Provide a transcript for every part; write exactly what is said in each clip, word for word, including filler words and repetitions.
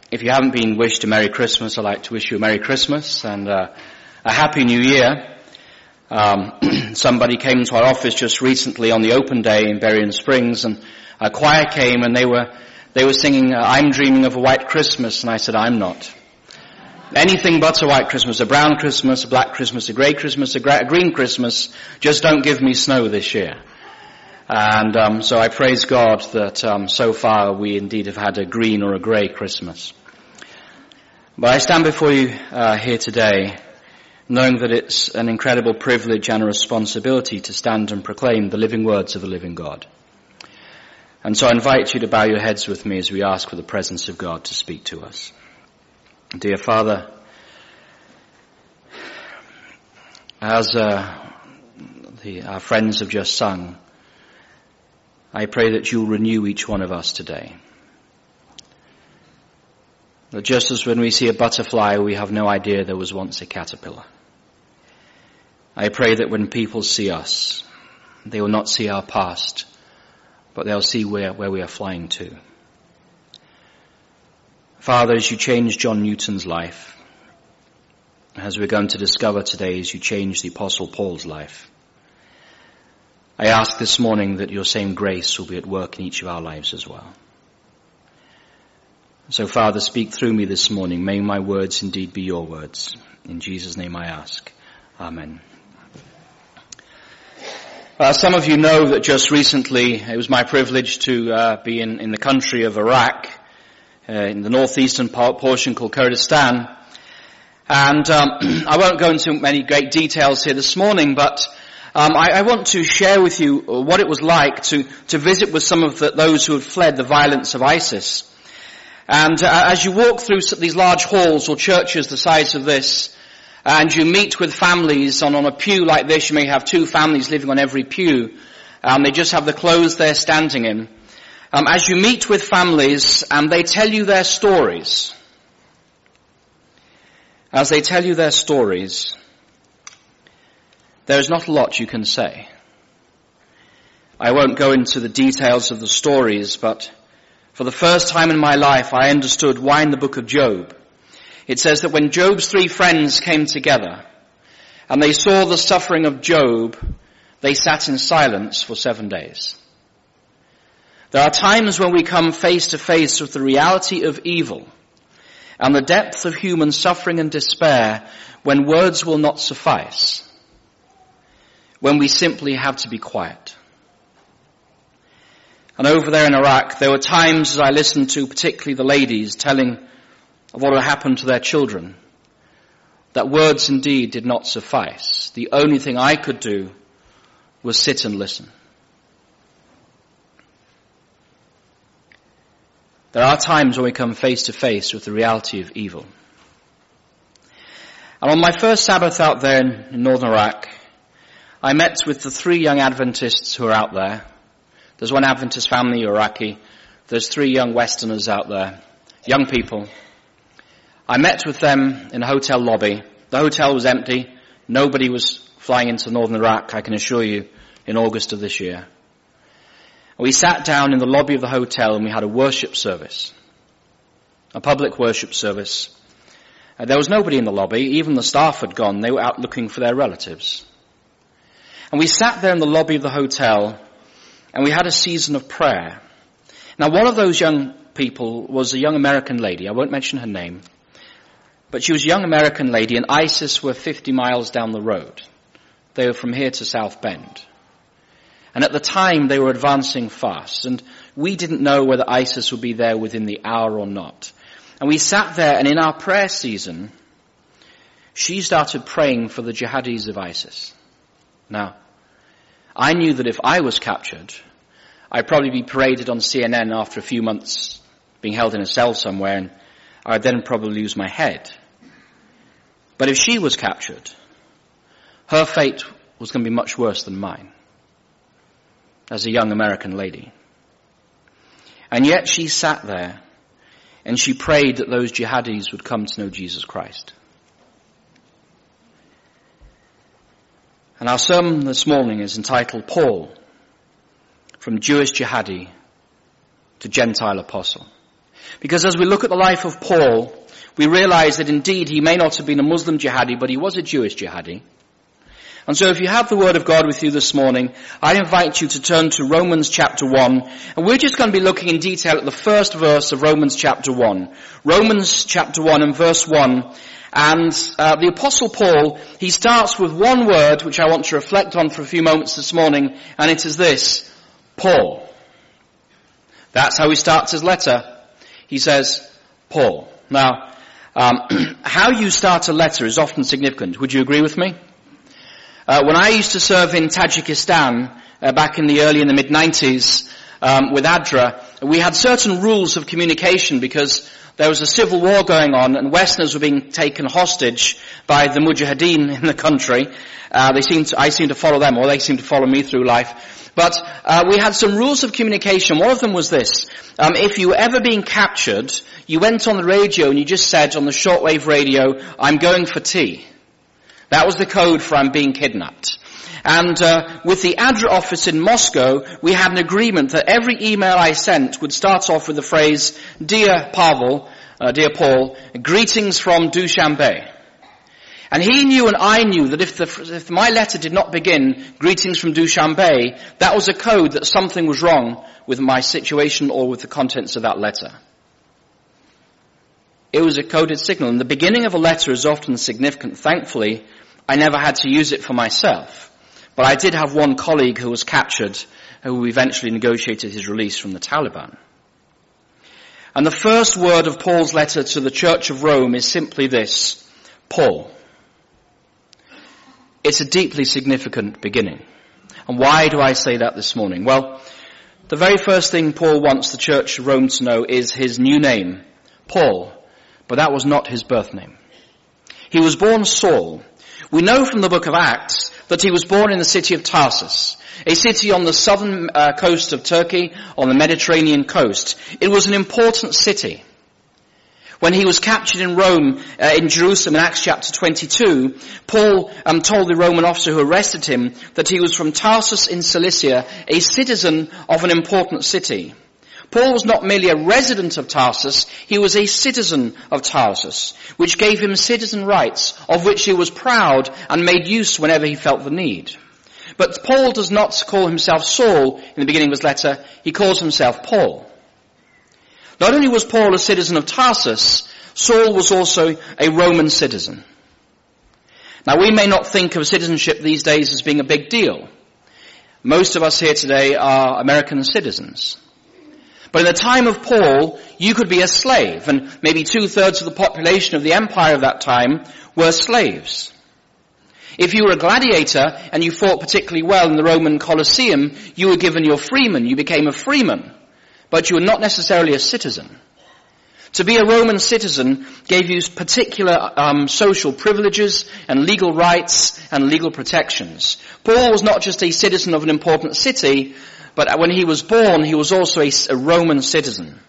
if you haven't been wished a Merry Christmas, I'd like to wish you a Merry Christmas and uh, a Happy New Year. Um, somebody came to our office just recently on the open day in Berrien Springs, and a choir came and they were they were singing, uh, I'm dreaming of a white Christmas, and I said, I'm not. Anything but a white Christmas, a brown Christmas, a black Christmas, a grey Christmas, a, gra- a green Christmas, just don't give me snow this year. And um, so I praise God that um, so far we indeed have had a green or a grey Christmas. But I stand before you uh, here today knowing that it's an incredible privilege and a responsibility to stand and proclaim the living words of the living God. And so I invite you to bow your heads with me as we ask for the presence of God to speak to us. Dear Father, as uh, the, our friends have just sung, I pray that you'll renew each one of us today. That just as when we see a butterfly, we have no idea there was once a caterpillar. I pray that when people see us, they will not see our past, but they'll see where, where we are flying to. Father, as you change John Newton's life, as we're going to discover today, as you change the Apostle Paul's life, I ask this morning that your same grace will be at work in each of our lives as well. So, Father, speak through me this morning. May my words indeed be your words. In Jesus' name I ask. Amen. Uh, some of you know that just recently it was my privilege to uh, be in, in the country of Iraq, uh, in the northeastern portion called Kurdistan. And um, I won't go into many great details here this morning, but um, I, I want to share with you what it was like to, to visit with some of the, those who had fled the violence of ISIS. And uh, as you walk through these large halls or churches the size of this, and you meet with families on, on a pew like this, you may have two families living on every pew, and they just have the clothes they're standing in. Um, as you meet with families and they tell you their stories, as they tell you their stories, there is not a lot you can say. I won't go into the details of the stories, but for the first time in my life I understood why in the book of Job it says that when Job's three friends came together and they saw the suffering of Job, they sat in silence for seven days. There are times when we come face to face with the reality of evil and the depth of human suffering and despair when words will not suffice, when we simply have to be quiet. And over there in Iraq, there were times as I listened to particularly the ladies telling of what had happened to their children, that words indeed did not suffice. The only thing I could do was sit and listen. There are times when we come face to face with the reality of evil. And on my first Sabbath out there in, in northern Iraq, I met with the three young Adventists who are out there. There's one Adventist family, Iraqi. There's three young Westerners out there, young people. I met with them in a hotel lobby. The hotel was empty. Nobody was flying into northern Iraq, I can assure you, in August of this year. We sat down in the lobby of the hotel and we had a worship service, a public worship service. Uh, there was nobody in the lobby. Even the staff had gone. They were out looking for their relatives. And we sat there in the lobby of the hotel and we had a season of prayer. Now, one of those young people was a young American lady. I won't mention her name. But she was a young American lady, and ISIS were fifty miles down the road. They were from here to South Bend. And at the time, they were advancing fast. And we didn't know whether ISIS would be there within the hour or not. And we sat there, and in our prayer season, she started praying for the jihadis of ISIS. Now, I knew that if I was captured, I'd probably be paraded on C N N after a few months being held in a cell somewhere, and I'd then probably lose my head. But if she was captured, her fate was going to be much worse than mine as a young American lady. And yet she sat there and she prayed that those jihadis would come to know Jesus Christ. And our sermon this morning is entitled Paul, from Jewish jihadi to Gentile apostle. Because as we look at the life of Paul, we realize that indeed he may not have been a Muslim jihadi, but he was a Jewish jihadi. And so if you have the Word of God with you this morning, I invite you to turn to Romans chapter one, and we're just going to be looking in detail at the first verse of Romans chapter one. Romans chapter one and verse one, and uh, the Apostle Paul, he starts with one word which I want to reflect on for a few moments this morning, and it is this: Paul. That's how he starts his letter. He says, Paul. Now, um, how you start a letter is often significant. Would you agree with me? Uh, when I used to serve in Tajikistan uh, back in the early and the mid nineties um, with ADRA, we had certain rules of communication because there was a civil war going on and Westerners were being taken hostage by the Mujahideen in the country. Uh, they seemed to, I seemed to follow them, or they seemed to follow me through life. But uh, we had some rules of communication. One of them was this: um, if you were ever being captured, you went on the radio and you just said on the shortwave radio, "I'm going for tea." That was the code for "I'm being kidnapped." And uh, with the ADRA office in Moscow, we had an agreement that every email I sent would start off with the phrase, "Dear Pavel, uh, dear Paul, greetings from Dushanbe." And he knew and I knew that if, the, if my letter did not begin, "Greetings from Dushanbe," that was a code that something was wrong with my situation or with the contents of that letter. It was a coded signal, and the beginning of a letter is often significant. Thankfully, I never had to use it for myself. But I did have one colleague who was captured, who eventually negotiated his release from the Taliban. And the first word of Paul's letter to the Church of Rome is simply this: Paul. It's a deeply significant beginning. And why do I say that this morning? Well, the very first thing Paul wants the Church of Rome to know is his new name, Paul. But that was not his birth name. He was born Saul. We know from the book of Acts that he was born in the city of Tarsus, a city on the southern uh, coast of Turkey, on the Mediterranean coast. It was an important city. When he was captured in Rome, uh, in Jerusalem in Acts chapter twenty-two, Paul um, told the Roman officer who arrested him that he was from Tarsus in Cilicia, a citizen of an important city. Paul was not merely a resident of Tarsus, he was a citizen of Tarsus, which gave him citizen rights, of which he was proud and made use whenever he felt the need. But Paul does not call himself Saul in the beginning of his letter, he calls himself Paul. Not only was Paul a citizen of Tarsus, Saul was also a Roman citizen. Now, we may not think of citizenship these days as being a big deal. Most of us here today are American citizens. But in the time of Paul, you could be a slave, and maybe two-thirds of the population of the empire of that time were slaves. If you were a gladiator and you fought particularly well in the Roman Colosseum, you were given your freeman, you became a freeman, but you were not necessarily a citizen. To be a Roman citizen gave you particular um, social privileges and legal rights and legal protections. Paul was not just a citizen of an important city, but when he was born, he was also a, a Roman citizen.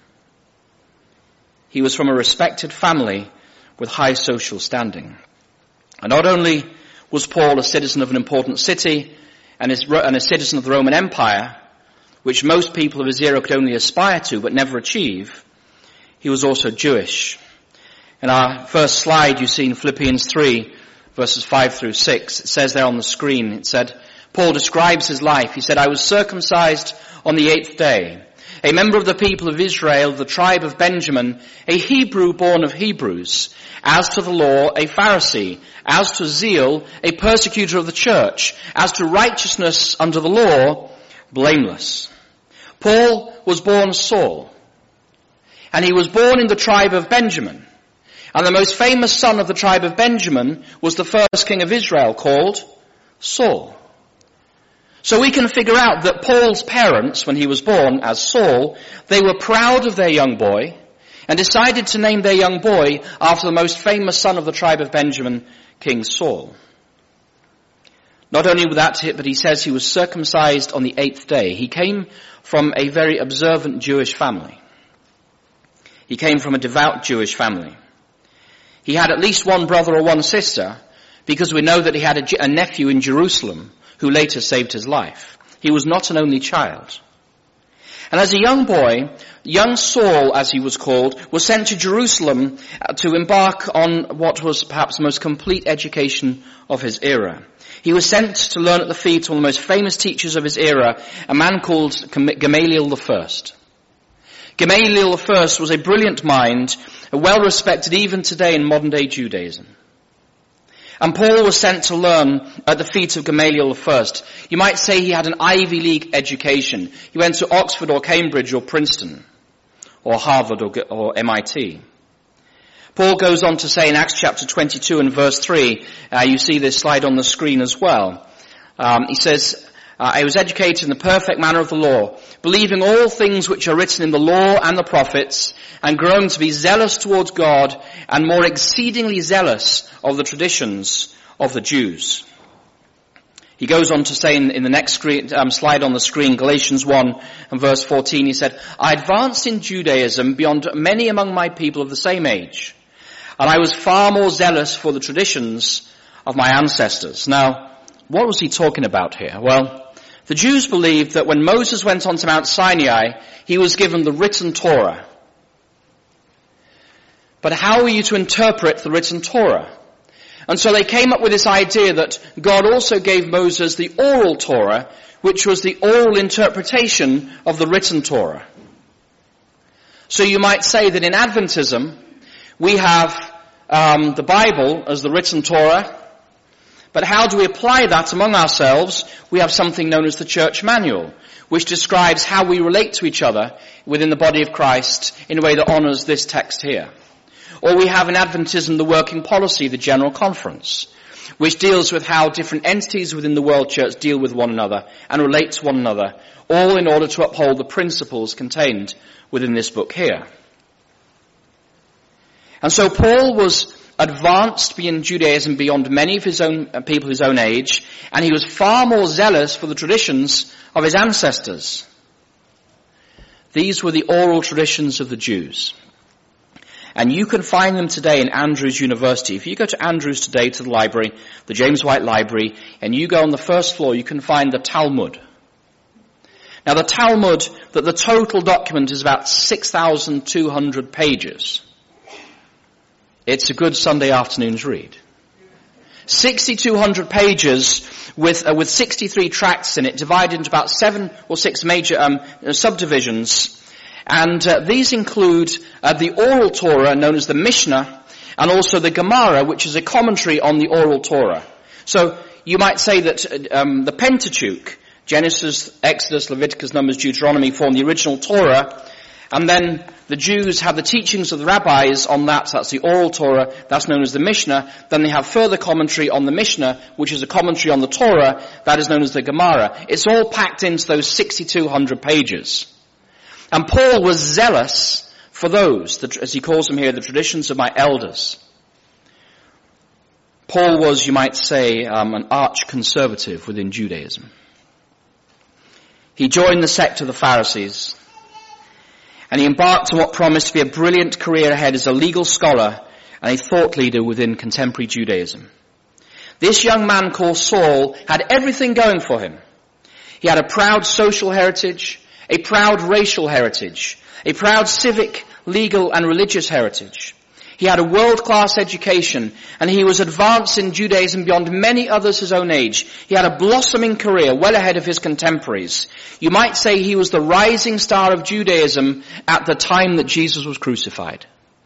He was from a respected family with high social standing. And not only was Paul a citizen of an important city and, is, and a citizen of the Roman Empire, which most people of his era could only aspire to but never achieve, he was also Jewish. In our first slide, you see in Philippians three, verses five through six, it says there on the screen, it said, Paul describes his life. He said, "I was circumcised on the eighth day, a member of the people of Israel, the tribe of Benjamin, a Hebrew born of Hebrews, as to the law, a Pharisee, as to zeal, a persecutor of the church, as to righteousness under the law, blameless." Paul was born Saul, and he was born in the tribe of Benjamin. And the most famous son of the tribe of Benjamin was the first king of Israel, called Saul. So we can figure out that Paul's parents, when he was born as Saul, they were proud of their young boy and decided to name their young boy after the most famous son of the tribe of Benjamin, King Saul. Not only that, but he says he was circumcised on the eighth day. He came from a very observant Jewish family. He came from a devout Jewish family. He had at least one brother or one sister, because we know that he had a, a nephew in Jerusalem who later saved his life. He was not an only child. And as a young boy, young Saul, as he was called, was sent to Jerusalem to embark on what was perhaps the most complete education of his era. He was sent to learn at the feet of one of the most famous teachers of his era, a man called Gamaliel the First. Gamaliel the First was a brilliant mind, well respected even today in modern day Judaism. And Paul was sent to learn at the feet of Gamaliel the First. You might say he had an Ivy League education. He went to Oxford or Cambridge or Princeton or Harvard or, or M I T. Paul goes on to say in Acts chapter twenty-two and verse three, uh, you see this slide on the screen as well. Um, he says, uh, I was educated in the perfect manner of the law, believing all things which are written in the law and the prophets, and growing to be zealous towards God, and more exceedingly zealous of the traditions of the Jews. He goes on to say in, in the next screen, um, slide on the screen, Galatians one and verse fourteen, he said, I advanced in Judaism beyond many among my people of the same age, and I was far more zealous for the traditions of my ancestors. Now, what was he talking about here? Well, the Jews believed that when Moses went on to Mount Sinai, he was given the written Torah. But how are you to interpret the written Torah? And so they came up with this idea that God also gave Moses the oral Torah, which was the oral interpretation of the written Torah. So you might say that in Adventism, we have um, the Bible as the written Torah, but how do we apply that among ourselves? We have something known as the Church Manual, which describes how we relate to each other within the body of Christ in a way that honours this text here. Or we have in Adventism the working policy, the General Conference, which deals with how different entities within the world church deal with one another and relate to one another, all in order to uphold the principles contained within this book here. And so Paul was advanced in Judaism beyond many of his own uh, people his own age, and he was far more zealous for the traditions of his ancestors. These were the oral traditions of the Jews. And you can find them today in Andrews University. If you go to Andrews today, to the library, the James White Library, and you go on the first floor, you can find the Talmud. Now the Talmud, that the total document is about six thousand two hundred pages. It's a good Sunday afternoon's read. six thousand two hundred pages with uh, with sixty-three tracts in it, divided into about seven or six major um, subdivisions. And uh, these include uh, the oral Torah, known as the Mishnah, and also the Gemara, which is a commentary on the oral Torah. So you might say that um, the Pentateuch, Genesis, Exodus, Leviticus, Numbers, Deuteronomy, form the original Torah, and then the Jews have the teachings of the rabbis on that, that's the oral Torah, that's known as the Mishnah. Then they have further commentary on the Mishnah, which is a commentary on the Torah, that is known as the Gemara. It's all packed into those six thousand two hundred pages. And Paul was zealous for those, the, as he calls them here, the traditions of my elders. Paul was, you might say, um, an arch-conservative within Judaism. He joined the sect of the Pharisees, and he embarked on what promised to be a brilliant career ahead as a legal scholar and a thought leader within contemporary Judaism. This young man called Saul had everything going for him. He had a proud social heritage, a proud racial heritage, a proud civic, legal and religious heritage. He had a world-class education, and he was advanced in Judaism beyond many others his own age. He had a blossoming career well ahead of his contemporaries. You might say he was the rising star of Judaism at the time that Jesus was crucified.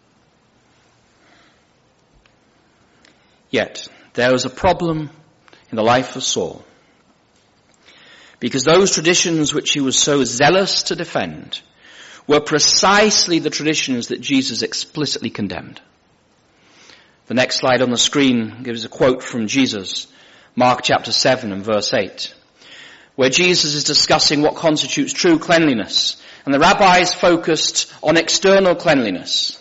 Yet, there was a problem in the life of Saul. Because those traditions which he was so zealous to defend were precisely the traditions that Jesus explicitly condemned. The next slide on the screen gives a quote from Jesus, Mark chapter seven and verse eight, where Jesus is discussing what constitutes true cleanliness. And the rabbis focused on external cleanliness,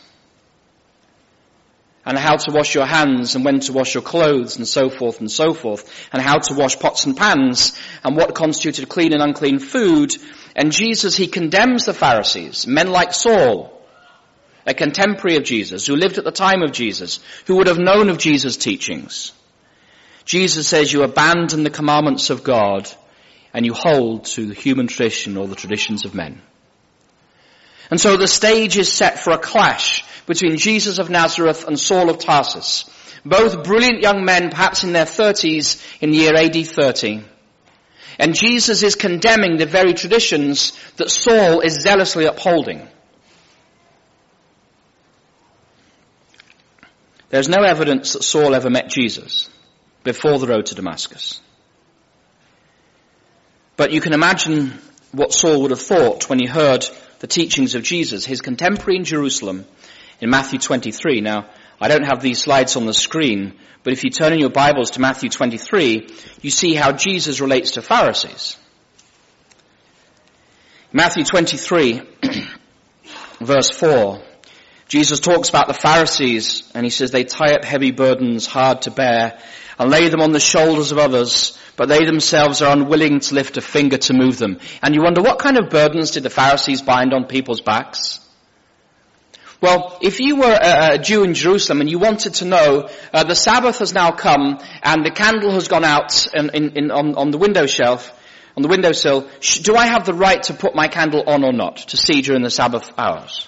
and how to wash your hands and when to wash your clothes and so forth and so forth, and how to wash pots and pans and what constituted clean and unclean food. And Jesus, he condemns the Pharisees, men like Saul, a contemporary of Jesus, who lived at the time of Jesus, who would have known of Jesus' teachings. Jesus says you abandon the commandments of God and you hold to the human tradition or the traditions of men. And so the stage is set for a clash between Jesus of Nazareth and Saul of Tarsus. Both brilliant young men, perhaps in their thirties, in the year A D thirty. And Jesus is condemning the very traditions that Saul is zealously upholding. There's no evidence that Saul ever met Jesus before the road to Damascus. But you can imagine what Saul would have thought when he heard the teachings of Jesus, his contemporary in Jerusalem, in Matthew twenty-three. Now, I don't have these slides on the screen, but if you turn in your Bibles to Matthew twenty-three, you see how Jesus relates to Pharisees. Matthew twenty-three, verse four, Jesus talks about the Pharisees, and he says they tie up heavy burdens hard to bear and lay them on the shoulders of others, but they themselves are unwilling to lift a finger to move them. And you wonder, what kind of burdens did the Pharisees bind on people's backs? Well, if you were a, a Jew in Jerusalem and you wanted to know, uh, the Sabbath has now come and the candle has gone out in, in, in, on, on the window shelf, on the windowsill, sh- do I have the right to put my candle on or not to see during the Sabbath hours?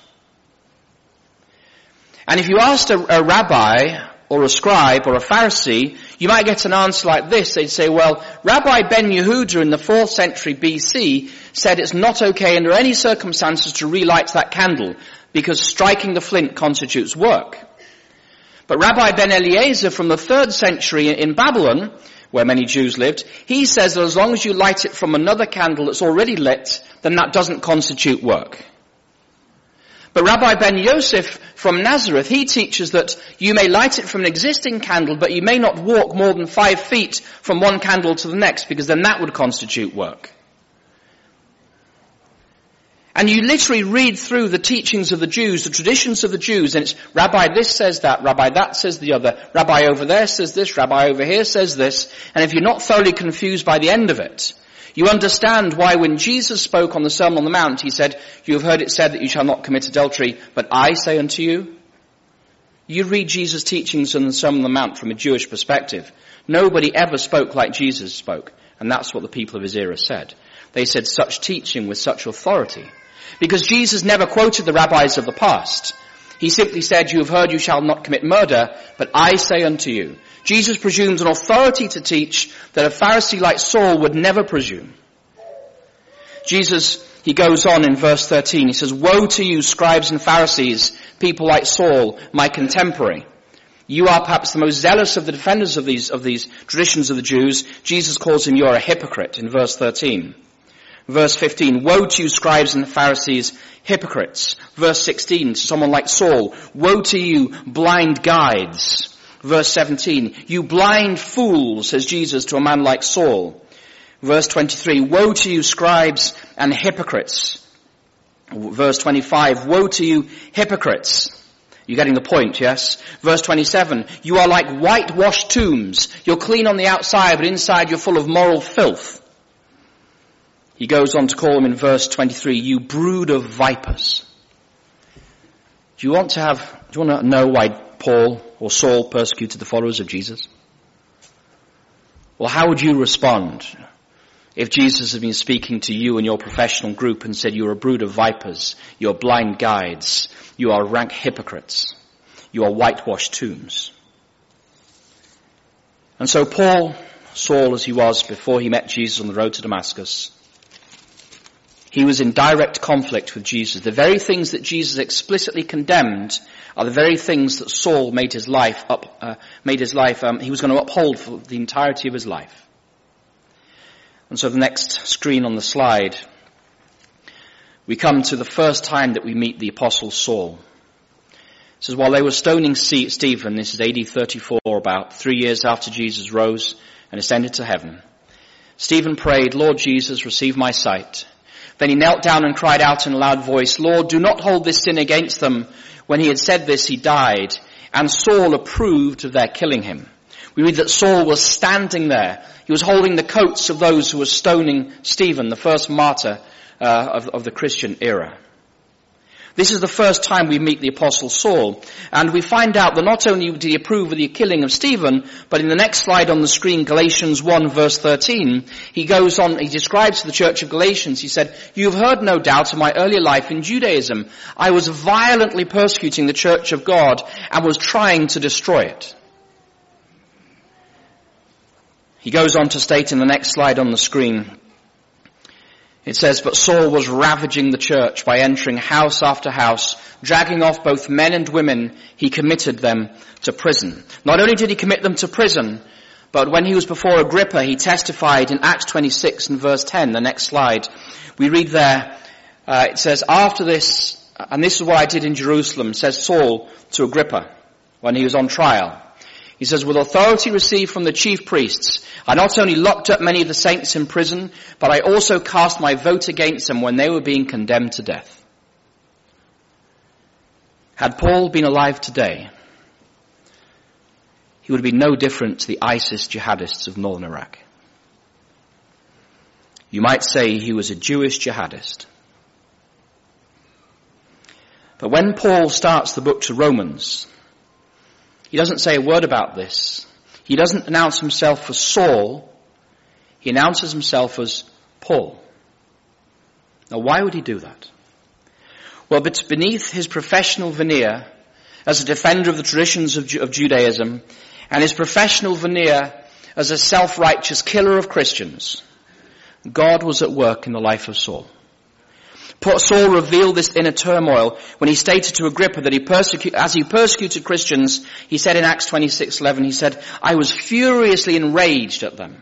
And if you asked a, a rabbi or a scribe or a Pharisee, you might get an answer like this. They'd say, well, Rabbi Ben Yehuda in the fourth century B C said it's not okay under any circumstances to relight that candle because striking the flint constitutes work. But Rabbi Ben Eliezer from the third century in Babylon, where many Jews lived, he says that as long as you light it from another candle that's already lit, then that doesn't constitute work. But Rabbi Ben Yosef from Nazareth, he teaches that you may light it from an existing candle, but you may not walk more than five feet from one candle to the next, because then that would constitute work. And you literally read through the teachings of the Jews, the traditions of the Jews, and it's Rabbi this says that, Rabbi that says the other, Rabbi over there says this, Rabbi over here says this, and if you're not thoroughly confused by the end of it, you understand why when Jesus spoke on the Sermon on the Mount, he said, you have heard it said that you shall not commit adultery, but I say unto you. You read Jesus' teachings on the Sermon on the Mount from a Jewish perspective. Nobody ever spoke like Jesus spoke, and that's what the people of his era said. They said such teaching with such authority. Because Jesus never quoted the rabbis of the past. He simply said, you have heard you shall not commit murder, but I say unto you. Jesus presumes an authority to teach that a Pharisee like Saul would never presume. Jesus, he goes on in verse thirteen, he says, woe to you, scribes and Pharisees, people like Saul, my contemporary. You are perhaps the most zealous of the defenders of these, of these traditions of the Jews. Jesus calls him, you are a hypocrite, in verse thirteen. Verse fifteen, woe to you, scribes and Pharisees, hypocrites. Verse sixteen, to someone like Saul, woe to you, blind guides. Verse seventeen, you blind fools, says Jesus to a man like Saul. Verse twenty-three, woe to you, scribes and hypocrites. Verse twenty-five, woe to you, hypocrites. You're getting the point, yes? Verse twenty-seven, you are like whitewashed tombs. You're clean on the outside, but inside you're full of moral filth. He goes on to call them in verse twenty-three, you brood of vipers. Do you want to have, do you want to know why Paul or Saul persecuted the followers of Jesus? Well, how would you respond if Jesus had been speaking to you and your professional group and said, you're a brood of vipers, you're blind guides, you are rank hypocrites, you are whitewashed tombs? And so Paul, Saul as he was before he met Jesus on the road to Damascus, he was in direct conflict with Jesus. The very things that Jesus explicitly condemned are the very things that Saul made his life up, uh, made his life, um, he was going to uphold for the entirety of his life. And so the next screen on the slide, we come to the first time that we meet the apostle Saul. It says, while they were stoning Stephen, this is A D thirty-four, about three years after Jesus rose and ascended to heaven, Stephen prayed, Lord Jesus, receive my sight. Then he knelt down and cried out in a loud voice, Lord, do not hold this sin against them. When he had said this, he died, and Saul approved of their killing him. We read that Saul was standing there. He was holding the coats of those who were stoning Stephen, the first martyr uh, of, of the Christian era. This is the first time we meet the Apostle Saul. And we find out that not only did he approve of the killing of Stephen, but in the next slide on the screen, Galatians one verse thirteen, he goes on, he describes to the church of Galatians, he said, "You've heard no doubt of my earlier life in Judaism. I was violently persecuting the church of God and was trying to destroy it." He goes on to state in the next slide on the screen, it says, "But Saul was ravaging the church by entering house after house, dragging off both men and women. He committed them to prison." Not only did he commit them to prison, but when he was before Agrippa, he testified in Acts twenty-six and verse ten, the next slide. We read there, uh, it says, "After this, and this is what I did in Jerusalem," says Saul to Agrippa when he was on trial. He says, "With authority received from the chief priests, I not only locked up many of the saints in prison, but I also cast my vote against them when they were being condemned to death." Had Paul been alive today, he would have been no different to the ISIS jihadists of northern Iraq. You might say he was a Jewish jihadist. But when Paul starts the book to Romans, he doesn't say a word about this. He doesn't announce himself as Saul. He announces himself as Paul. Now, why would he do that? Well, but beneath his professional veneer as a defender of the traditions of, Ju- of Judaism and his professional veneer as a self-righteous killer of Christians, God was at work in the life of Saul. Saul revealed this inner turmoil when he stated to Agrippa that he persecute, as he persecuted Christians, he said in Acts twenty-six eleven, he said, "I was furiously enraged at them."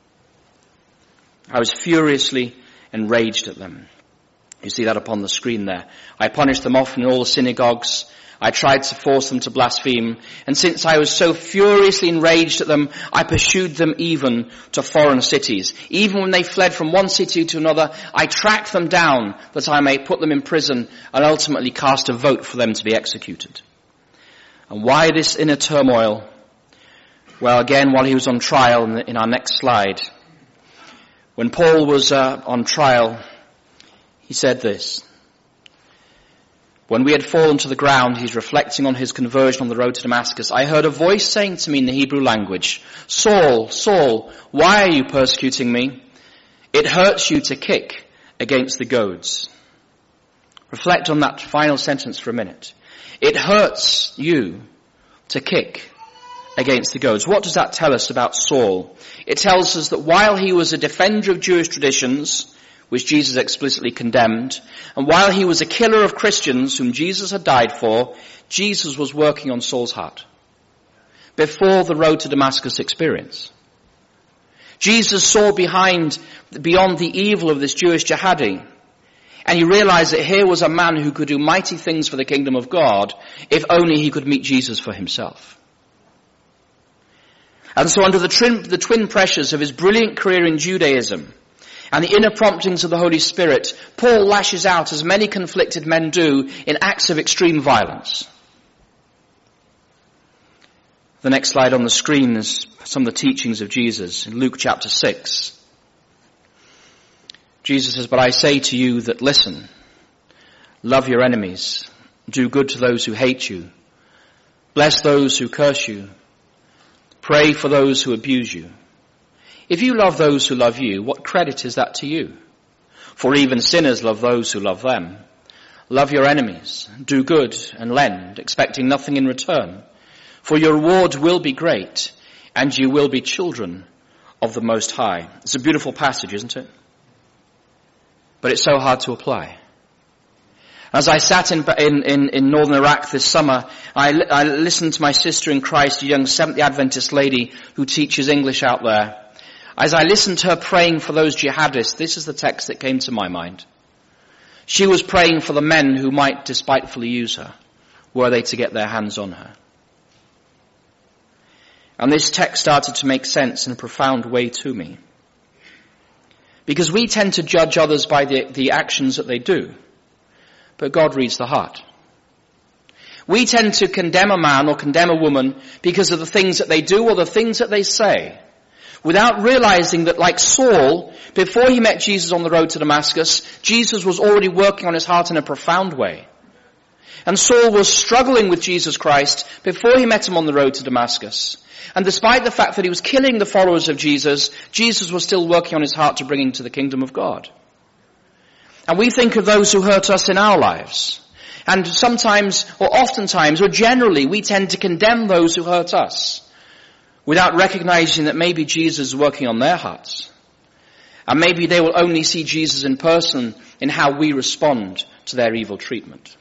I was furiously enraged at them. You see that upon the screen there. "I punished them often in all the synagogues. I tried to force them to blaspheme. And since I was so furiously enraged at them, I pursued them even to foreign cities. Even when they fled from one city to another, I tracked them down that I may put them in prison and ultimately cast a vote for them to be executed." And why this inner turmoil? Well, again, while he was on trial, in, the, in our next slide, when Paul was uh, on trial, he said this. When we had fallen to the ground, he's reflecting on his conversion on the road to Damascus. "I heard a voice saying to me in the Hebrew language, 'Saul, Saul, why are you persecuting me? It hurts you to kick against the goads.'" Reflect on that final sentence for a minute. It hurts you to kick against the goads. What does that tell us about Saul? It tells us that while he was a defender of Jewish traditions, which Jesus explicitly condemned, and while he was a killer of Christians whom Jesus had died for, Jesus was working on Saul's heart before the road to Damascus experience. Jesus saw behind, beyond the evil of this Jewish jihadi, and he realized that here was a man who could do mighty things for the kingdom of God if only he could meet Jesus for himself. And so under the, twin, the twin pressures of his brilliant career in Judaism and the inner promptings of the Holy Spirit, Paul lashes out, as many conflicted men do, in acts of extreme violence. The next slide on the screen is some of the teachings of Jesus in Luke chapter six. Jesus says, "But I say to you that listen, love your enemies, do good to those who hate you, bless those who curse you, pray for those who abuse you. If you love those who love you, what credit is that to you? For even sinners love those who love them. Love your enemies, do good and lend, expecting nothing in return. For your reward will be great, and you will be children of the Most High." It's a beautiful passage, isn't it? But it's so hard to apply. As I sat in, in, in, in northern Iraq this summer, I, I listened to my sister in Christ, a young Seventh-day Adventist lady who teaches English out there. As I listened to her praying for those jihadists, this is the text that came to my mind. She was praying for the men who might despitefully use her, were they to get their hands on her. And this text started to make sense in a profound way to me. Because we tend to judge others by the, the actions that they do. But God reads the heart. We tend to condemn a man or condemn a woman because of the things that they do or the things that they say, without realizing that, like Saul, before he met Jesus on the road to Damascus, Jesus was already working on his heart in a profound way. And Saul was struggling with Jesus Christ before he met him on the road to Damascus. And despite the fact that he was killing the followers of Jesus, Jesus was still working on his heart to bring him to the kingdom of God. And we think of those who hurt us in our lives. And sometimes, or oftentimes, or generally, we tend to condemn those who hurt us without recognizing that maybe Jesus is working on their hearts. And maybe they will only see Jesus in person in how we respond to their evil treatment.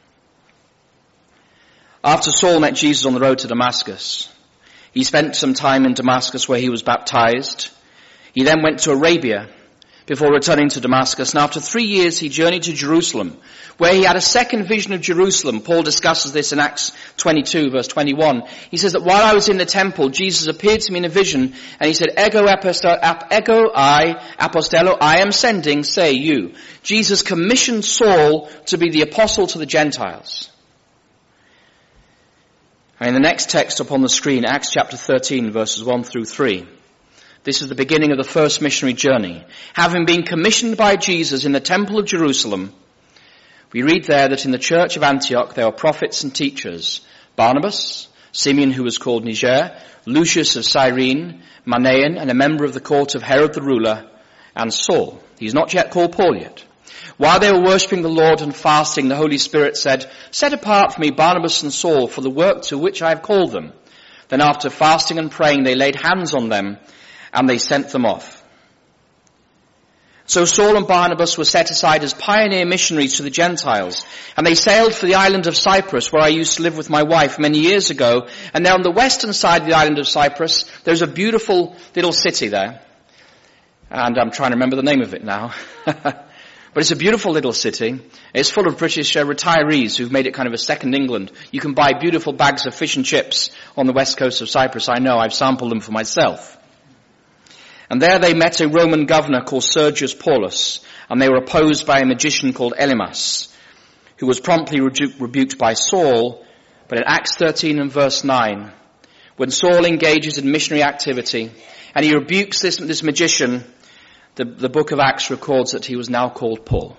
After Saul met Jesus on the road to Damascus, he spent some time in Damascus where he was baptized. He then went to Arabia before returning to Damascus. And after three years, he journeyed to Jerusalem, where he had a second vision of Jerusalem. Paul discusses this in Acts twenty-two, verse twenty-one. He says that while I was in the temple, Jesus appeared to me in a vision, and he said, Ego apostolo, ego I, apostello, I am sending, say you. Jesus commissioned Saul to be the apostle to the Gentiles. And in the next text up on the screen, Acts chapter thirteen, verses one through three. This is the beginning of the first missionary journey. Having been commissioned by Jesus in the temple of Jerusalem, we read there that in the church of Antioch there were prophets and teachers. Barnabas, Simeon who was called Niger, Lucius of Cyrene, Manaen, and a member of the court of Herod the ruler, and Saul. He's not yet called Paul yet. While they were worshipping the Lord and fasting, the Holy Spirit said, Set apart for me Barnabas and Saul for the work to which I have called them. Then after fasting and praying, they laid hands on them and they sent them off. So Saul and Barnabas were set aside as pioneer missionaries to the Gentiles, and they sailed for the island of Cyprus, where I used to live with my wife many years ago. And there on the western side of the island of Cyprus, there's a beautiful little city there. And I'm trying to remember the name of it now. But it's a beautiful little city. It's full of British uh, retirees who've made it kind of a second England. You can buy beautiful bags of fish and chips on the west coast of Cyprus. I know, I've sampled them for myself. And there they met a Roman governor called Sergius Paulus, and they were opposed by a magician called Elymas, who was promptly rebu- rebuked by Saul. But in Acts thirteen and verse nine, when Saul engages in missionary activity, and he rebukes this, this magician, The, the book of Acts records that he was now called Paul.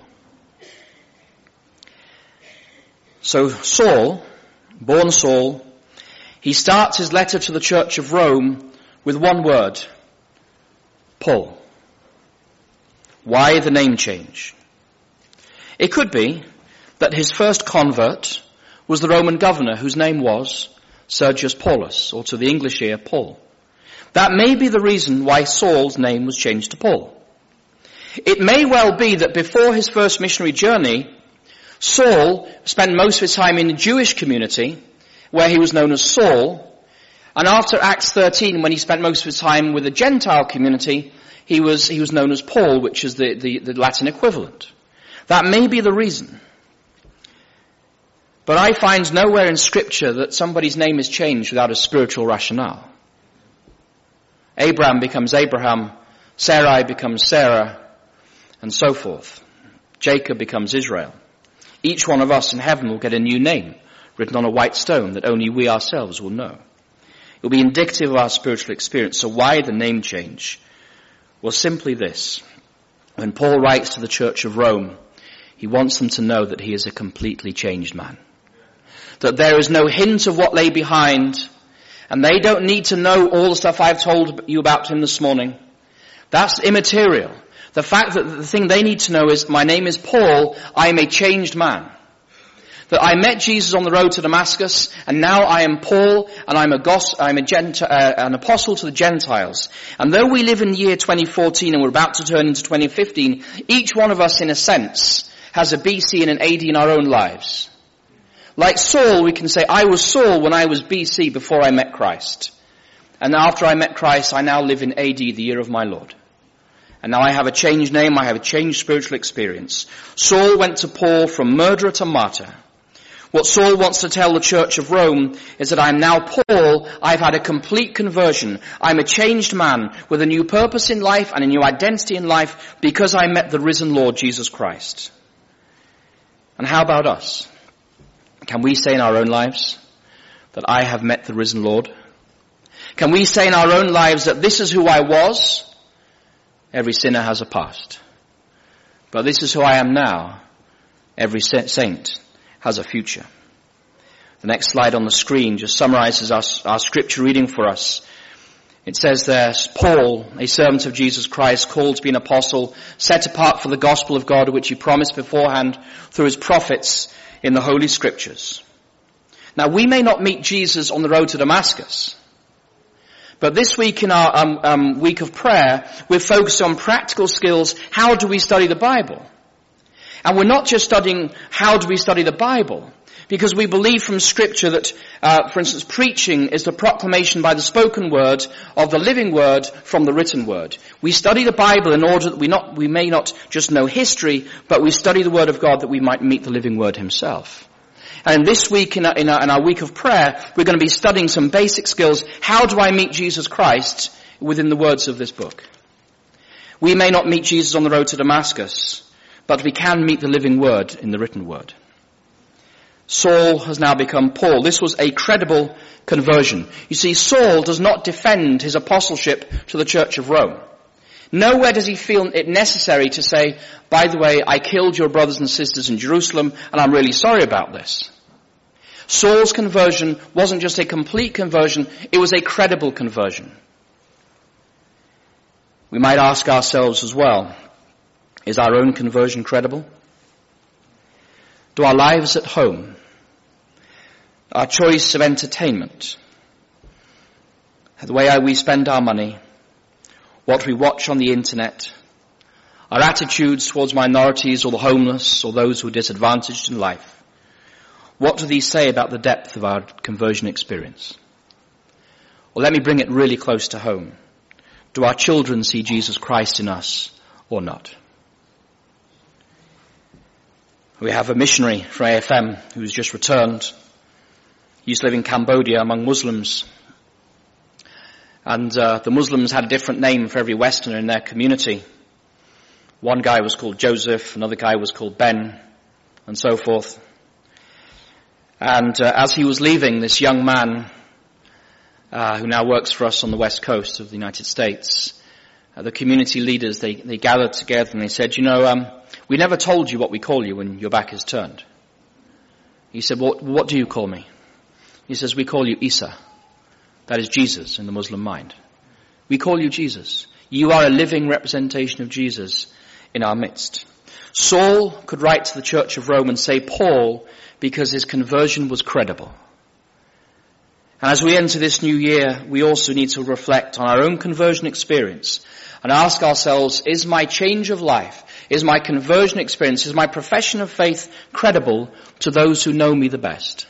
So Saul, born Saul, he starts his letter to the church of Rome with one word, Paul. Why the name change? It could be that his first convert was the Roman governor whose name was Sergius Paulus, or to the English ear, Paul. That may be the reason why Saul's name was changed to Paul. It may well be that before his first missionary journey, Saul spent most of his time in the Jewish community, where he was known as Saul, and after Acts thirteen, when he spent most of his time with the Gentile community, he was he was known as Paul, which is the, the, the Latin equivalent. That may be the reason. But I find nowhere in Scripture that somebody's name is changed without a spiritual rationale. Abraham becomes Abraham, Sarai becomes Sarah, and so forth. Jacob becomes Israel. Each one of us in heaven will get a new name written on a white stone that only we ourselves will know. It will be indicative of our spiritual experience. So why the name change? Well, simply this. When Paul writes to the church of Rome, he wants them to know that he is a completely changed man. That there is no hint of what lay behind, and they don't need to know all the stuff I've told you about him this morning. That's immaterial. The fact that the thing they need to know is, my name is Paul, I am a changed man. That I met Jesus on the road to Damascus, and now I am Paul, and I'm a gos- I'm a Gent- uh, an apostle to the Gentiles. And though we live in the year twenty fourteen and we're about to turn into twenty fifteen, each one of us in a sense has a B C and an A D in our own lives. Like Saul, we can say, I was Saul when I was B C before I met Christ. And after I met Christ, I now live in A D, the year of my Lord. And now I have a changed name, I have a changed spiritual experience. Saul went to Paul from murderer to martyr. What Saul wants to tell the church of Rome is that I am now Paul, I've had a complete conversion. I'm a changed man with a new purpose in life and a new identity in life because I met the risen Lord Jesus Christ. And how about us? Can we say in our own lives that I have met the risen Lord? Can we say in our own lives that this is who I was? Every sinner has a past. But this is who I am now. Every saint has a future. The next slide on the screen just summarizes our, our scripture reading for us. It says there, Paul, a servant of Jesus Christ, called to be an apostle, set apart for the gospel of God, which he promised beforehand through his prophets in the Holy Scriptures. Now, we may not meet Jesus on the road to Damascus, but this week in our um, um, week of prayer, we're focused on practical skills. How do we study the Bible? And we're not just studying how do we study the Bible, because we believe from Scripture that, uh, for instance, preaching is the proclamation by the spoken word of the living word from the written word. We study the Bible in order that we not we may not just know history, but we study the word of God that we might meet the living word himself. And this week in our, in our, in our week of prayer, we're going to be studying some basic skills. How do I meet Jesus Christ within the words of this book? We may not meet Jesus on the road to Damascus, but we can meet the living word in the written word. Saul has now become Paul. This was a credible conversion. You see, Saul does not defend his apostleship to the Church of Rome. Nowhere does he feel it necessary to say, by the way, I killed your brothers and sisters in Jerusalem, and I'm really sorry about this. Saul's conversion wasn't just a complete conversion, it was a credible conversion. We might ask ourselves as well, is our own conversion credible? Do our lives at home, our choice of entertainment, the way we spend our money, what we watch on the internet, our attitudes towards minorities or the homeless or those who are disadvantaged in life, what do these say about the depth of our conversion experience? Well, let me bring it really close to home. Do our children see Jesus Christ in us or not? We have a missionary from A F M who's just returned. He used to live in Cambodia among Muslims. And uh, the Muslims had a different name for every Westerner in their community. One guy was called Joseph, another guy was called Ben, and so forth. And uh, as he was leaving, this young man, uh, who now works for us on the west coast of the United States, uh, the community leaders, they, they gathered together and they said, you know, um, we never told you what we call you when your back is turned. He said, what, what do you call me? He says, we call you Isa. That is Jesus in the Muslim mind. We call you Jesus. You are a living representation of Jesus in our midst. Saul could write to the Church of Rome and say Paul because his conversion was credible. And as we enter this new year, we also need to reflect on our own conversion experience and ask ourselves, is my change of life, is my conversion experience, is my profession of faith credible to those who know me the best?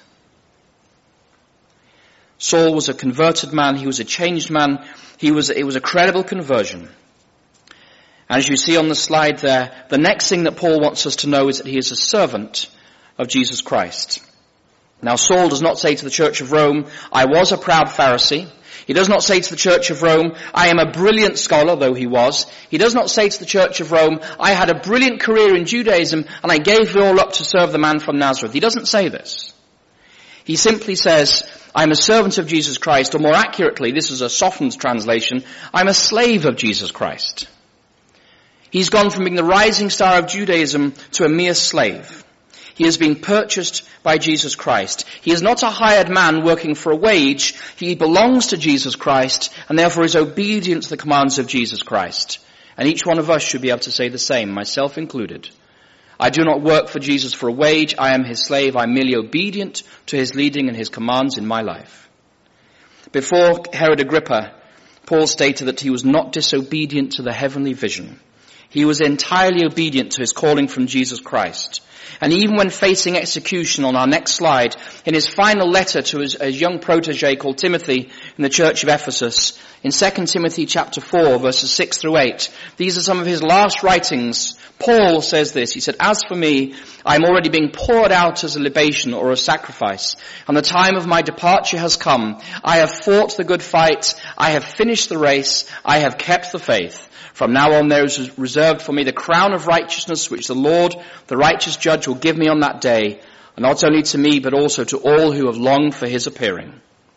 Saul was a converted man. He was a changed man. He was, it was a credible conversion. And as you see on the slide there, the next thing that Paul wants us to know is that he is a servant of Jesus Christ. Now, Saul does not say to the Church of Rome, I was a proud Pharisee. He does not say to the Church of Rome, I am a brilliant scholar, though he was. He does not say to the Church of Rome, I had a brilliant career in Judaism and I gave it all up to serve the man from Nazareth. He doesn't say this. He simply says, I'm a servant of Jesus Christ, or more accurately, this is a softened translation, I'm a slave of Jesus Christ. He's gone from being the rising star of Judaism to a mere slave. He has been purchased by Jesus Christ. He is not a hired man working for a wage. He belongs to Jesus Christ and therefore is obedient to the commands of Jesus Christ. And each one of us should be able to say the same, myself included. I do not work for Jesus for a wage. I am his slave. I'm merely obedient to his leading and his commands in my life. Before Herod Agrippa, Paul stated that he was not disobedient to the heavenly vision. He was entirely obedient to his calling from Jesus Christ. And even when facing execution on our next slide, in his final letter to his, his young protege called Timothy in the church of Ephesus, in Second Timothy chapter four, verses six through eight, these are some of his last writings. Paul says this, he said, as for me, I am already being poured out as a libation or a sacrifice, and the time of my departure has come. I have fought the good fight, I have finished the race, I have kept the faith. From now on there is reserved for me the crown of righteousness which the Lord, the righteous judge, will give me on that day, and not only to me but also to all who have longed for his appearing.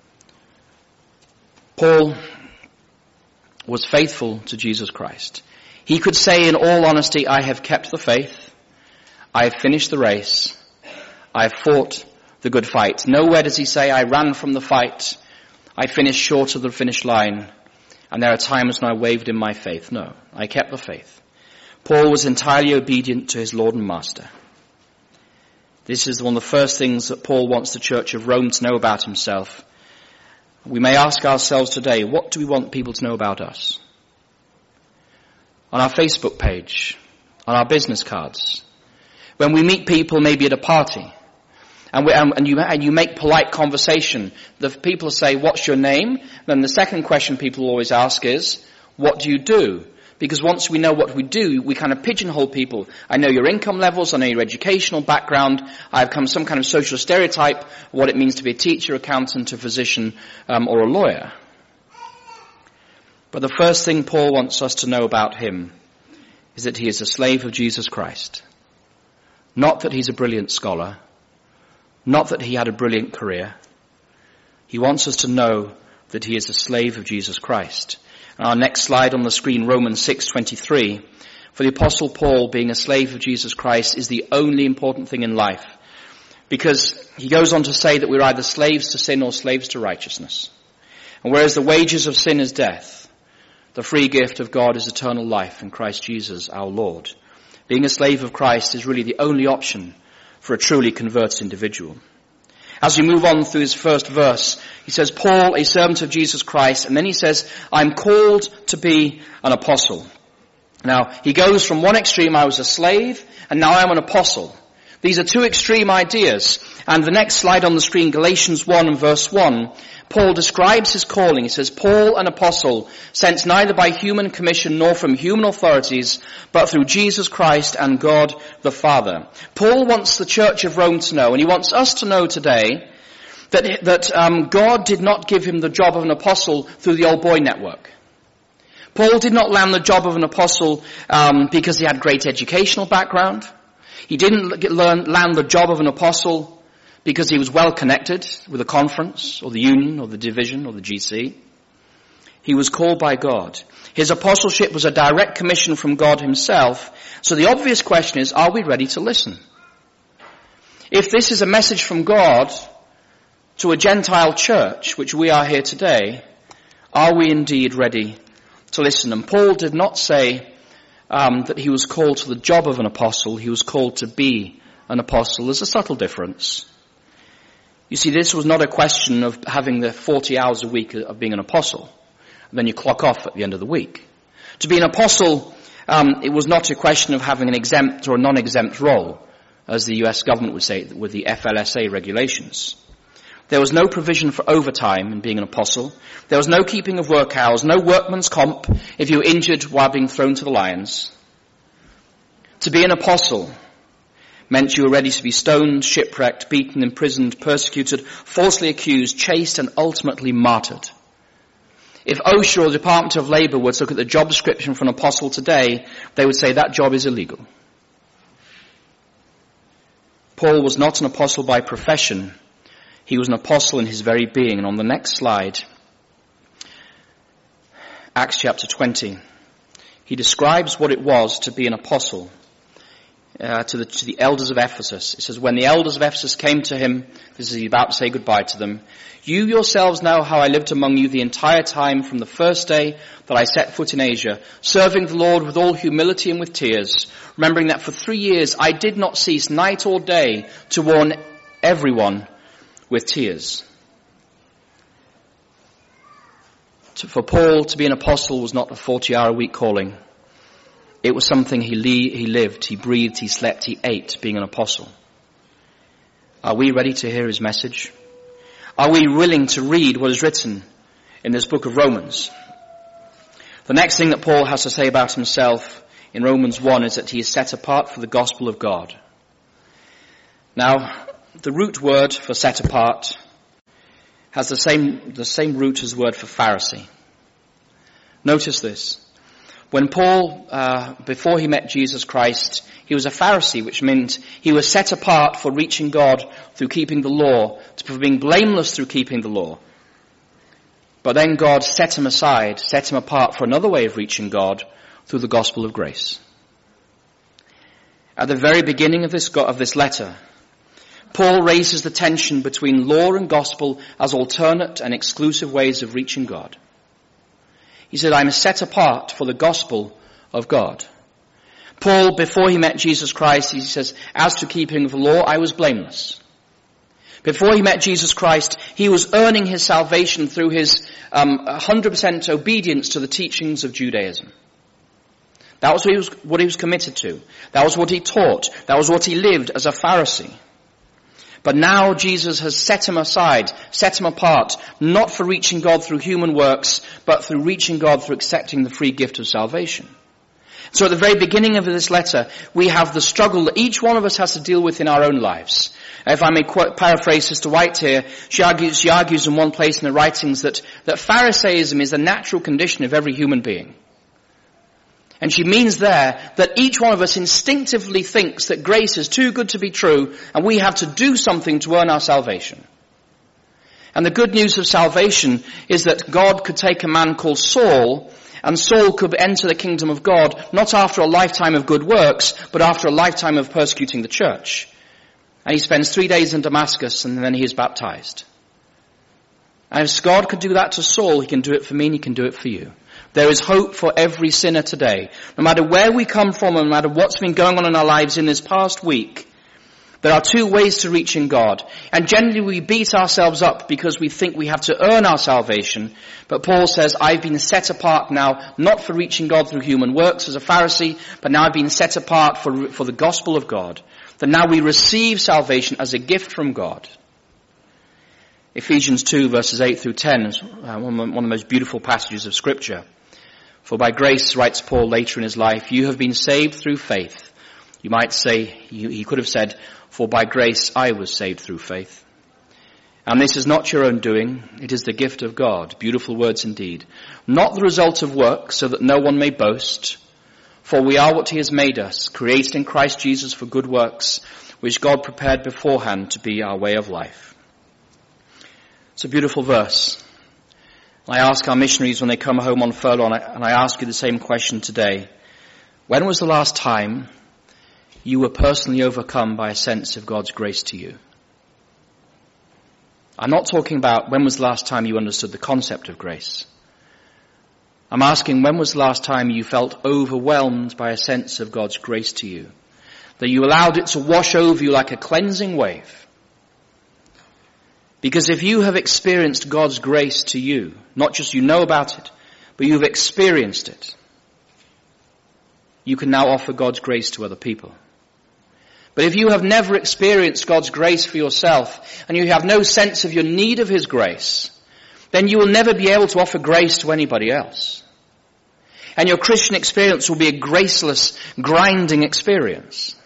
Paul was faithful to Jesus Christ. He could say in all honesty, I have kept the faith, I have finished the race, I have fought the good fight. Nowhere does he say, I ran from the fight, I finished short of the finish line, and there are times when I wavered in my faith. No, I kept the faith. Paul was entirely obedient to his Lord and Master. This is one of the first things that Paul wants the Church of Rome to know about himself. We may ask ourselves today, what do we want people to know about us? On our Facebook page, on our business cards, when we meet people maybe at a party, and, we, and, you, and you make polite conversation, the people say, what's your name? Then the second question people always ask is, what do you do? Because once we know what we do, we kind of pigeonhole people. I know your income levels, I know your educational background, I've come some kind of social stereotype of what it means to be a teacher, accountant, a physician, um, or a lawyer. But the first thing Paul wants us to know about him is that he is a slave of Jesus Christ. Not that he's a brilliant scholar, not that he had a brilliant career. He wants us to know that he is a slave of Jesus Christ. And our next slide on the screen, Romans six twenty-three. For the Apostle Paul, being a slave of Jesus Christ is the only important thing in life. Because he goes on to say that we're either slaves to sin or slaves to righteousness. And whereas the wages of sin is death, the free gift of God is eternal life in Christ Jesus our Lord. Being a slave of Christ is really the only option for a truly converted individual. As we move on through his first verse, he says, Paul, a servant of Jesus Christ, and then he says, I'm called to be an apostle. Now, he goes from one extreme, I was a slave, and now I'm an apostle. These are two extreme ideas. And the next slide on the screen, Galatians one and verse one, Paul describes his calling. He says, Paul, an apostle, sent neither by human commission nor from human authorities, but through Jesus Christ and God the Father. Paul wants the Church of Rome to know, and he wants us to know today, that, that um, God did not give him the job of an apostle through the old boy network. Paul did not land the job of an apostle um, because he had great educational background. He didn't get, learn, land the job of an apostle because he was well connected with the conference or the union or the division or the G C. He was called by God. His apostleship was a direct commission from God himself. So the obvious question is, are we ready to listen? If this is a message from God to a Gentile church, which we are here today, are we indeed ready to listen? And Paul did not say um, that he was called to the job of an apostle. He was called to be an apostle. There's a subtle difference. You see, this was not a question of having the forty hours a week of being an apostle. And then you clock off at the end of the week. To be an apostle, um, it was not a question of having an exempt or a non-exempt role, as the U S government would say with the F L S A regulations. There was no provision for overtime in being an apostle. There was no keeping of work hours, no workman's comp if you were injured while being thrown to the lions. To be an apostle meant you were ready to be stoned, shipwrecked, beaten, imprisoned, persecuted, falsely accused, chased, and ultimately martyred. If OSHA or the Department of Labour were to look at the job description for an apostle today, they would say that job is illegal. Paul was not an apostle by profession. He was an apostle in his very being. And on the next slide, Acts chapter twenty, he describes what it was to be an apostle. Uh, to the to the elders of Ephesus. It says, when the elders of Ephesus came to him, this is he about to say goodbye to them, you yourselves know how I lived among you the entire time from the first day that I set foot in Asia, serving the Lord with all humility and with tears, remembering that for three years I did not cease night or day to warn everyone with tears. To, for Paul to be an apostle was not a forty-hour-a-week calling. It was something he, le- he lived, he breathed, he slept, he ate, being an apostle. Are we ready to hear his message? Are we willing to read what is written in this book of Romans? The next thing that Paul has to say about himself in Romans one is that he is set apart for the gospel of God. Now, the root word for set apart has the same, the same root as the word for Pharisee. Notice this. When Paul, uh, before he met Jesus Christ, he was a Pharisee, which meant he was set apart for reaching God through keeping the law, for being blameless through keeping the law. But then God set him aside, set him apart for another way of reaching God through the gospel of grace. At the very beginning of this, of this letter, Paul raises the tension between law and gospel as alternate and exclusive ways of reaching God. He said, I'm set apart for the gospel of God. Paul, before he met Jesus Christ, he says, as to keeping the law, I was blameless. Before he met Jesus Christ, he was earning his salvation through his um, one hundred percent obedience to the teachings of Judaism. That was what he was, what he was committed to. That was what he taught. That was what he lived as a Pharisee. But now Jesus has set him aside, set him apart, not for reaching God through human works, but through reaching God through accepting the free gift of salvation. So at the very beginning of this letter, we have the struggle that each one of us has to deal with in our own lives. If I may quote, paraphrase Sister White here, she argues, she argues in one place in the writings that, that Pharisaism is the natural condition of every human being. And she means there that each one of us instinctively thinks that grace is too good to be true and we have to do something to earn our salvation. And the good news of salvation is that God could take a man called Saul, and Saul could enter the kingdom of God not after a lifetime of good works, but after a lifetime of persecuting the church. And he spends three days in Damascus and then he is baptized. And if God could do that to Saul, he can do it for me and he can do it for you. There is hope for every sinner today. No matter where we come from and no matter what's been going on in our lives in this past week, there are two ways to reaching God. And generally we beat ourselves up because we think we have to earn our salvation. But Paul says, I've been set apart now, not for reaching God through human works as a Pharisee, but now I've been set apart for, for the gospel of God. That now we receive salvation as a gift from God. Ephesians two verses eight through ten is one of the most beautiful passages of Scripture. For by grace, writes Paul later in his life, you have been saved through faith. You might say, he could have said, for by grace I was saved through faith. And this is not your own doing, it is the gift of God. Beautiful words indeed. Not the result of work, so that no one may boast. For we are what he has made us, created in Christ Jesus for good works, which God prepared beforehand to be our way of life. It's a beautiful verse. I ask our missionaries when they come home on furlough, and I, and I ask you the same question today. When was the last time you were personally overcome by a sense of God's grace to you? I'm not talking about when was the last time you understood the concept of grace. I'm asking, when was the last time you felt overwhelmed by a sense of God's grace to you? That you allowed it to wash over you like a cleansing wave? Because if you have experienced God's grace to you, not just you know about it, but you've experienced it, you can now offer God's grace to other people. But if you have never experienced God's grace for yourself, and you have no sense of your need of his grace, then you will never be able to offer grace to anybody else. And your Christian experience will be a graceless, grinding experience.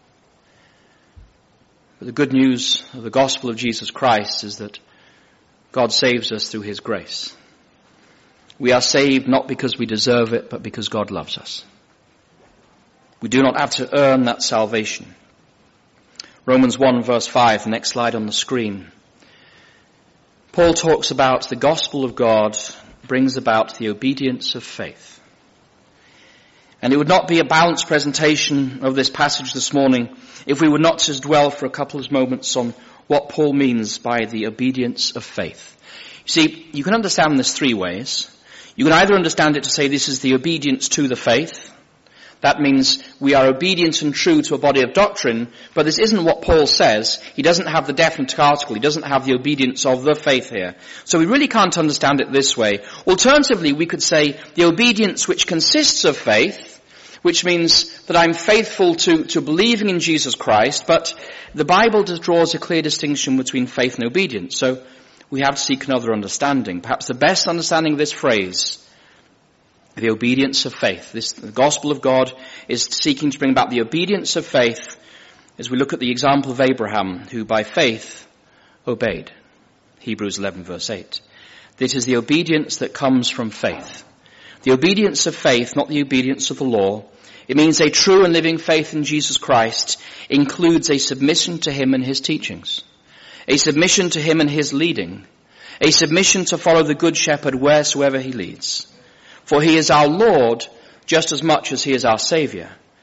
But the good news of the gospel of Jesus Christ is that God saves us through his grace. We are saved not because we deserve it, but because God loves us. We do not have to earn that salvation. Romans one verse five, the next slide on the screen. Paul talks about the gospel of God brings about the obedience of faith. And it would not be a balanced presentation of this passage this morning if we were not to dwell for a couple of moments on what Paul means by the obedience of faith. You see, you can understand this three ways. You can either understand it to say this is the obedience to the faith. That means we are obedient and true to a body of doctrine, but this isn't what Paul says. He doesn't have the definite article. He doesn't have the obedience of the faith here. So we really can't understand it this way. Alternatively, we could say the obedience which consists of faith, which means that I'm faithful to, to believing in Jesus Christ, but the Bible draws a clear distinction between faith and obedience. So we have to seek another understanding. Perhaps the best understanding of this phrase, the obedience of faith. This, the gospel of God is seeking to bring about the obedience of faith as we look at the example of Abraham, who by faith obeyed. Hebrews eleven verse eight. This is the obedience that comes from faith. The obedience of faith, not the obedience of the law. It means a true and living faith in Jesus Christ includes a submission to him and his teachings, a submission to him and his leading, a submission to follow the good shepherd wheresoever he leads. For he is our Lord just as much as he is our Saviour.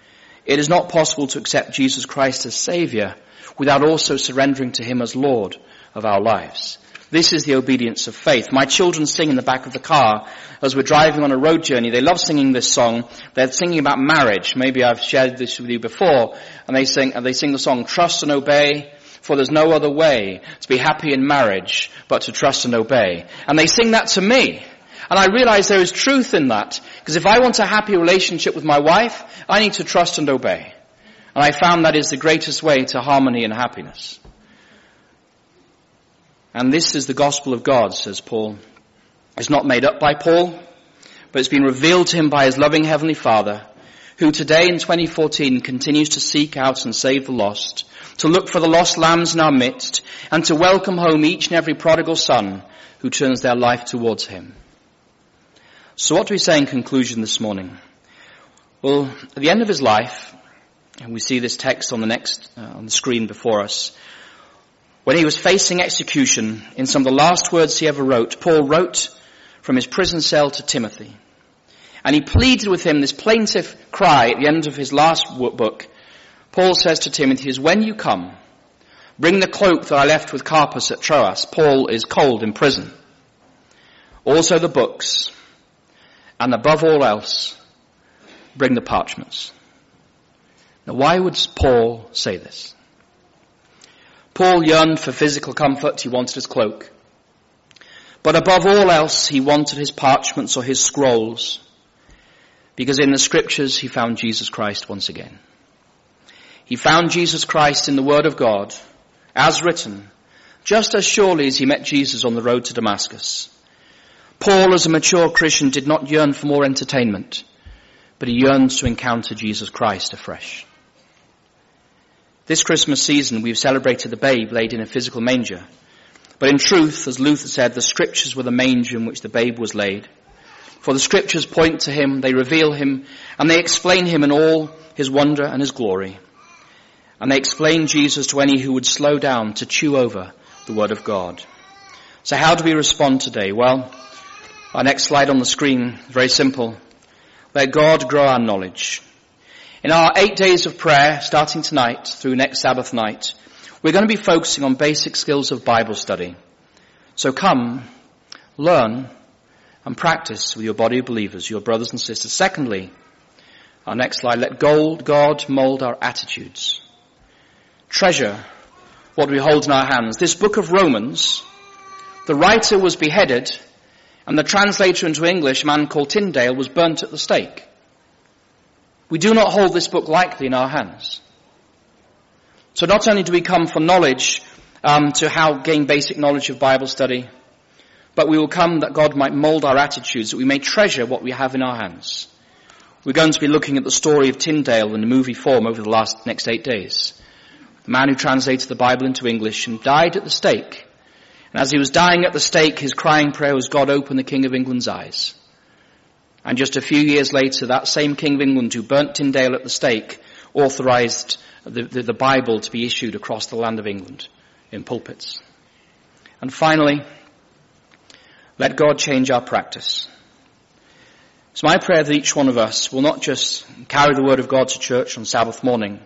It is not possible to accept Jesus Christ as Savior without also surrendering to him as Lord of our lives. This is the obedience of faith. My children sing in the back of the car as we're driving on a road journey. They love singing this song. They're singing about marriage. Maybe I've shared this with you before. And they sing, and they sing the song, "Trust and obey, for there's no other way to be happy in marriage but to trust and obey." And they sing that to me. And I realize there is truth in that. Because if I want a happy relationship with my wife, I need to trust and obey. And I found that is the greatest way to harmony and happiness. And this is the gospel of God, says Paul. It's not made up by Paul, but it's been revealed to him by his loving Heavenly Father, who today in twenty fourteen continues to seek out and save the lost, to look for the lost lambs in our midst, and to welcome home each and every prodigal son who turns their life towards him. So what do we say in conclusion this morning? Well, at the end of his life, and we see this text on the next, uh, on the screen before us, when he was facing execution, in some of the last words he ever wrote, Paul wrote from his prison cell to Timothy. And he pleaded with him this plaintive cry at the end of his last book. Paul says to Timothy, is when you come, bring the cloak that I left with Carpus at Troas. Paul is cold in prison. Also the books. And above all else, bring the parchments. Now why would Paul say this? Paul yearned for physical comfort. He wanted his cloak. But above all else, he wanted his parchments or his scrolls. Because in the scriptures, he found Jesus Christ once again. He found Jesus Christ in the Word of God, as written, just as surely as he met Jesus on the road to Damascus. Paul, as a mature Christian, did not yearn for more entertainment, but he yearns to encounter Jesus Christ afresh. This Christmas season, we've celebrated the babe laid in a physical manger. But in truth, as Luther said, the scriptures were the manger in which the babe was laid. For the scriptures point to him, they reveal him, and they explain him in all his wonder and his glory. And they explain Jesus to any who would slow down to chew over the word of God. So how do we respond today? Well, our next slide on the screen, very simple. Let God grow our knowledge. In our eight days of prayer, starting tonight through next Sabbath night, we're going to be focusing on basic skills of Bible study. So come, learn, and practice with your body of believers, your brothers and sisters. Secondly, our next slide, let God mold our attitudes. Treasure what we hold in our hands. This book of Romans, the writer was beheaded, and the translator into English, a man called Tyndale, was burnt at the stake. We do not hold this book lightly in our hands. So not only do we come for knowledge, um, to how gain basic knowledge of Bible study, but we will come that God might mold our attitudes, that we may treasure what we have in our hands. We're going to be looking at the story of Tyndale in movie form over the last next eight days. The man who translated the Bible into English and died at the stake. And as he was dying at the stake, his crying prayer was, God, open the King of England's eyes. And just a few years later, that same King of England who burnt Tyndale at the stake authorized the, the, the Bible to be issued across the land of England in pulpits. And finally, let God change our practice. It's my prayer that each one of us will not just carry the word of God to church on Sabbath morning,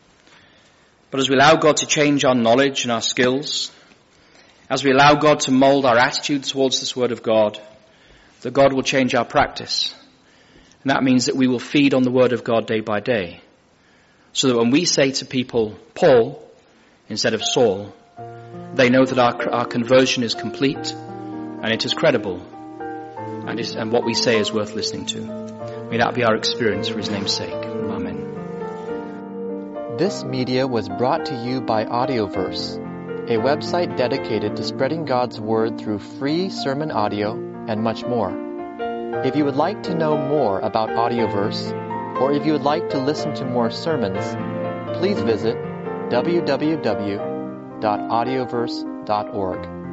but as we allow God to change our knowledge and our skills, as we allow God to mold our attitude towards this word of God, that God will change our practice. And that means that we will feed on the word of God day by day. So that when we say to people, Paul, instead of Saul, they know that our, our conversion is complete and it is credible and, is, and what we say is worth listening to. May that be our experience for his name's sake. Amen. This media was brought to you by Audioverse, a website dedicated to spreading God's word through free sermon audio and much more. If you would like to know more about Audioverse, or if you would like to listen to more sermons, please visit w w w dot audioverse dot org.